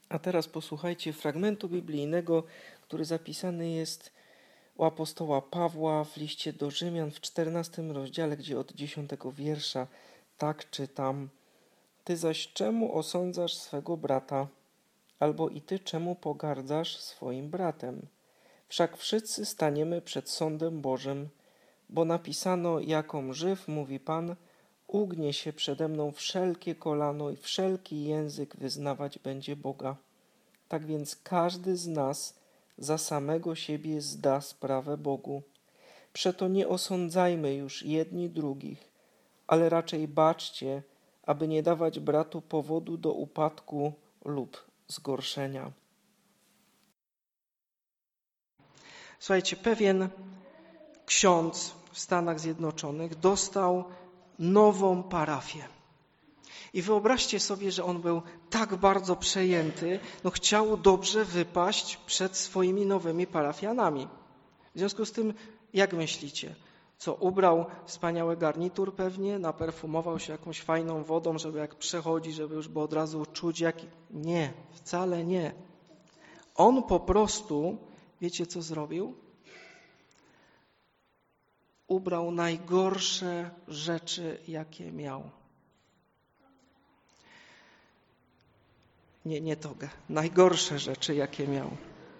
A teraz posłuchajcie fragmentu biblijnego, który zapisany jest u apostoła Pawła w liście do Rzymian w 14 rozdziale, gdzie od 10 wiersza tak czytam: Ty zaś czemu osądzasz swego brata? Albo i ty czemu pogardzasz swoim bratem? Wszak wszyscy staniemy przed sądem Bożym, bo napisano, jakom żyw, mówi Pan, ugnie się przede mną wszelkie kolano i wszelki język wyznawać będzie Boga. Tak więc każdy z nas za samego siebie zda sprawę Bogu. Przeto nie osądzajmy już jedni drugich, ale raczej baczcie, aby nie dawać bratu powodu do upadku lub zgorszenia. Słuchajcie, pewien ksiądz w Stanach Zjednoczonych dostał nową parafię. I wyobraźcie sobie, że on był tak bardzo przejęty, chciał dobrze wypaść przed swoimi nowymi parafianami. W związku z tym, jak myślicie? Co, ubrał wspaniały garnitur pewnie, naperfumował się jakąś fajną wodą, żeby jak przechodzi, żeby już było od razu czuć jak... Nie, wcale nie. On po prostu, wiecie co zrobił? Ubrał najgorsze rzeczy, jakie miał. Nie togę. Najgorsze rzeczy, jakie miał.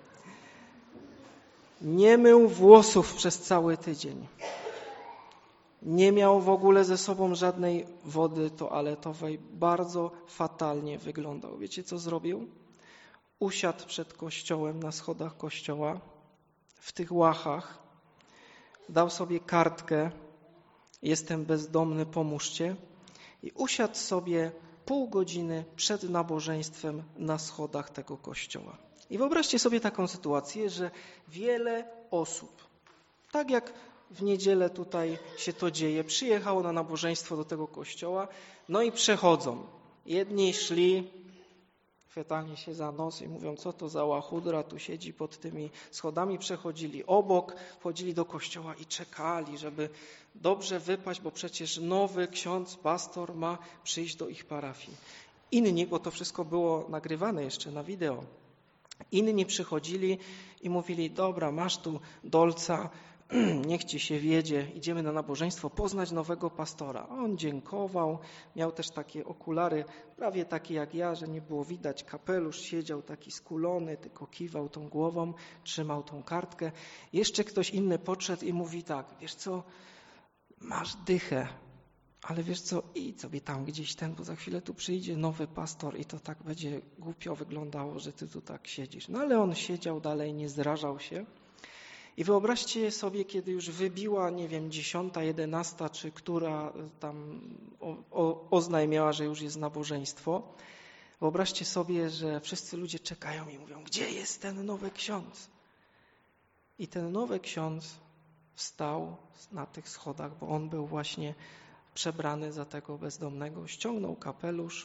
Nie mył włosów przez cały tydzień. Nie miał w ogóle ze sobą żadnej wody toaletowej. Bardzo fatalnie wyglądał. Wiecie, co zrobił? Usiadł przed kościołem, na schodach kościoła, w tych łachach. Dał sobie kartkę, jestem bezdomny, pomóżcie. I usiadł sobie pół godziny przed nabożeństwem na schodach tego kościoła. I wyobraźcie sobie taką sytuację, że wiele osób, tak jak w niedzielę tutaj się to dzieje, przyjechało na nabożeństwo do tego kościoła, i przechodzą. Jedni szli, chwytali się za nos i mówią, co to za łachudra tu siedzi pod tymi schodami. Przechodzili obok, wchodzili do kościoła i czekali, żeby dobrze wypaść, bo przecież nowy ksiądz, pastor ma przyjść do ich parafii. Inni, bo to wszystko było nagrywane jeszcze na wideo, inni przychodzili i mówili, dobra, masz tu dolca, niech ci się wiedzie, idziemy na nabożeństwo poznać nowego pastora. A on dziękował, miał też takie okulary, prawie takie jak ja, że nie było widać, kapelusz, siedział taki skulony, tylko kiwał tą głową, trzymał tą kartkę. Jeszcze ktoś inny podszedł i mówi tak, wiesz co, masz dychę, ale wiesz co, idź sobie tam gdzieś bo za chwilę tu przyjdzie nowy pastor i to tak będzie głupio wyglądało, że ty tu tak siedzisz. Ale on siedział dalej, nie zrażał się. I wyobraźcie sobie, kiedy już wybiła, 10, 11, czy która tam oznajmiała, że już jest nabożeństwo. Wyobraźcie sobie, że wszyscy ludzie czekają i mówią, gdzie jest ten nowy ksiądz? I ten nowy ksiądz wstał na tych schodach, bo on był właśnie przebrany za tego bezdomnego, ściągnął kapelusz,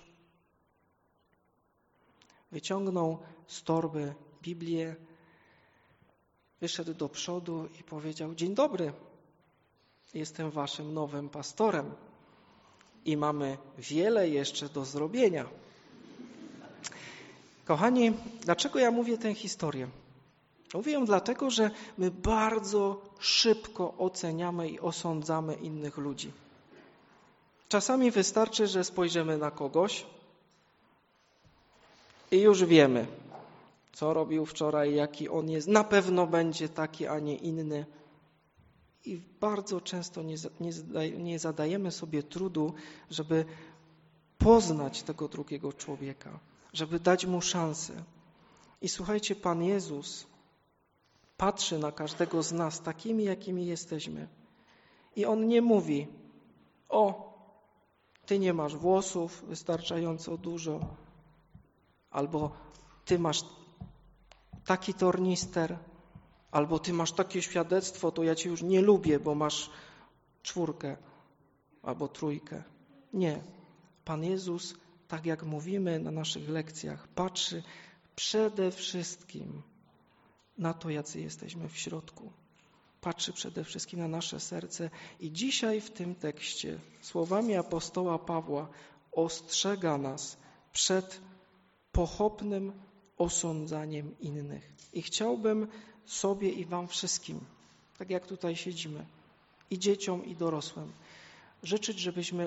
wyciągnął z torby Biblię, wyszedł do przodu i powiedział, dzień dobry, jestem waszym nowym pastorem i mamy wiele jeszcze do zrobienia. Kochani, dlaczego ja mówię tę historię? Mówię ją dlatego, że my bardzo szybko oceniamy i osądzamy innych ludzi. Czasami wystarczy, że spojrzymy na kogoś i już wiemy, co robił wczoraj, jaki on jest. Na pewno będzie taki, a nie inny. I bardzo często nie zadajemy sobie trudu, żeby poznać tego drugiego człowieka, żeby dać mu szansę. I słuchajcie, Pan Jezus patrzy na każdego z nas takimi, jakimi jesteśmy. I On nie mówi, ty nie masz włosów wystarczająco dużo, albo ty masz taki tornister, albo ty masz takie świadectwo, to ja cię już nie lubię, bo masz 4 albo 3. Nie. Pan Jezus, tak jak mówimy na naszych lekcjach, patrzy przede wszystkim na to, jacy jesteśmy w środku. Patrzy przede wszystkim na nasze serce i dzisiaj w tym tekście słowami apostoła Pawła ostrzega nas przed pochopnym osądzaniem innych. I chciałbym sobie i wam wszystkim, tak jak tutaj siedzimy, i dzieciom, i dorosłym, życzyć, żebyśmy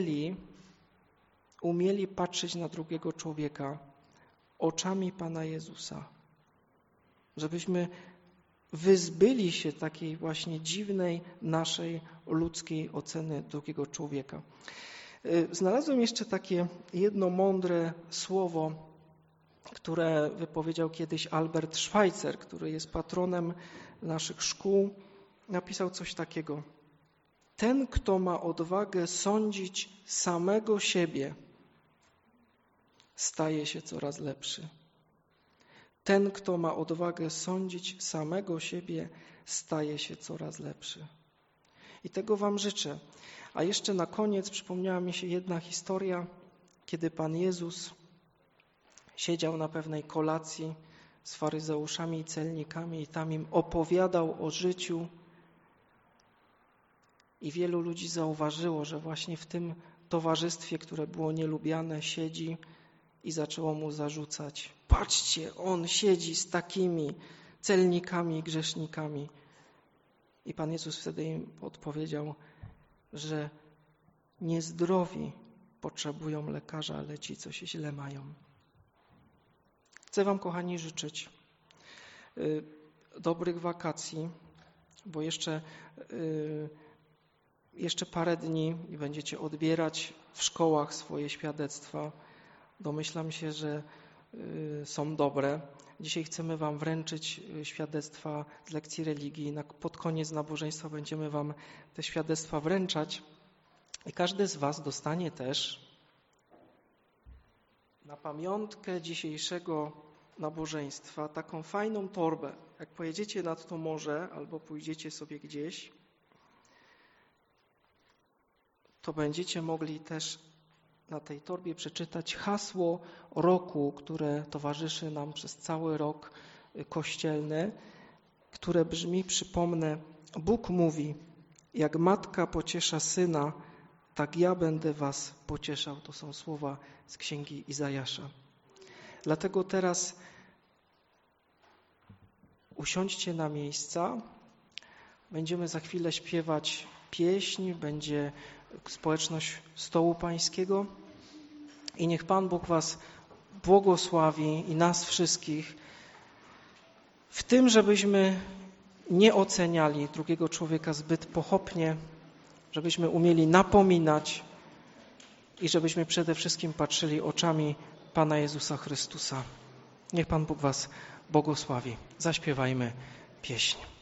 umieli patrzeć na drugiego człowieka oczami Pana Jezusa. Żebyśmy wyzbyli się takiej właśnie dziwnej naszej ludzkiej oceny drugiego człowieka. Znalazłem jeszcze takie jedno mądre słowo, które wypowiedział kiedyś Albert Schweitzer, który jest patronem naszych szkół. Napisał coś takiego. Ten, kto ma odwagę sądzić samego siebie, staje się coraz lepszy. Ten, kto ma odwagę sądzić samego siebie, staje się coraz lepszy. I tego wam życzę. A jeszcze na koniec przypomniała mi się jedna historia, kiedy Pan Jezus siedział na pewnej kolacji z faryzeuszami i celnikami i tam im opowiadał o życiu. I wielu ludzi zauważyło, że właśnie w tym towarzystwie, które było nielubiane, siedzi i zaczęło mu zarzucać. Patrzcie, on siedzi z takimi celnikami i grzesznikami. I Pan Jezus wtedy im odpowiedział, że niezdrowi potrzebują lekarza, ale ci, co się źle mają. Chcę wam, kochani, życzyć dobrych wakacji, bo jeszcze parę dni i będziecie odbierać w szkołach swoje świadectwa. Domyślam się, że są dobre. Dzisiaj chcemy wam wręczyć świadectwa z lekcji religii. Pod koniec nabożeństwa będziemy wam te świadectwa wręczać. I każdy z was dostanie też na pamiątkę dzisiejszego nabożeństwa taką fajną torbę. Jak pojedziecie nad to morze albo pójdziecie sobie gdzieś, to będziecie mogli też na tej torbie przeczytać hasło roku, które towarzyszy nam przez cały rok kościelny, które brzmi, przypomnę, Bóg mówi, jak matka pociesza syna, tak ja będę was pocieszał. To są słowa z księgi Izajasza. Dlatego teraz usiądźcie na miejsca. Będziemy za chwilę śpiewać pieśń, będzie społeczność Stołu Pańskiego i niech Pan Bóg was błogosławi i nas wszystkich w tym, żebyśmy nie oceniali drugiego człowieka zbyt pochopnie, żebyśmy umieli napominać i żebyśmy przede wszystkim patrzyli oczami Pana Jezusa Chrystusa. Niech Pan Bóg was błogosławi. Zaśpiewajmy pieśń.